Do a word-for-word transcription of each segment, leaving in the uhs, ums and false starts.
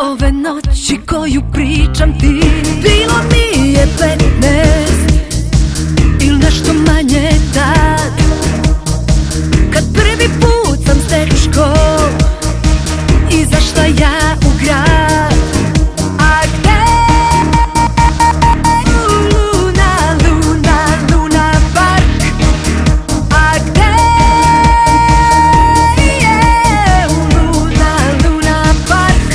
ove noći koju pričam ti. Bilo mi je petnaest ili nešto manje tad, kad prvi put sam s tečkom izašla ja u grad. A gde Luna, Luna, Luna Park? A gde je Luna, Luna Park?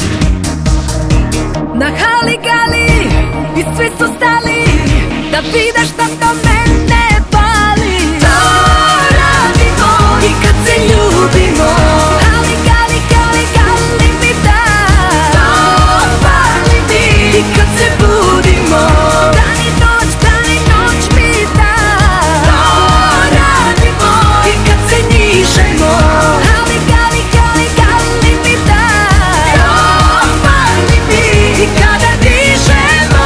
Na hali gali i svi su stali da vide šta to mene pali. To radimo i kad se ljubimo, hali gali, gali, gali mi da. To pali mi i kad se budimo, dan i noć, dan i noć mi da. To radimo i kad se njižemo, hali gali, gali, gali mi da. To pali mi i kada dižemo.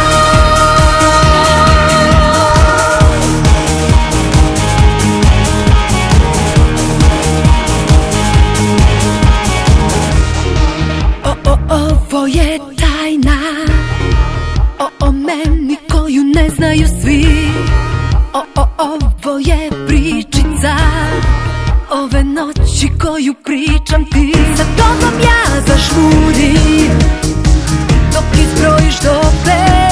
Ovo je tajna o, o meni koju ne znaju svi. O, o, ovo je pričica ove noći koju pričam ti. Sa tobom ja zažmurim dok izbrojiš do pet.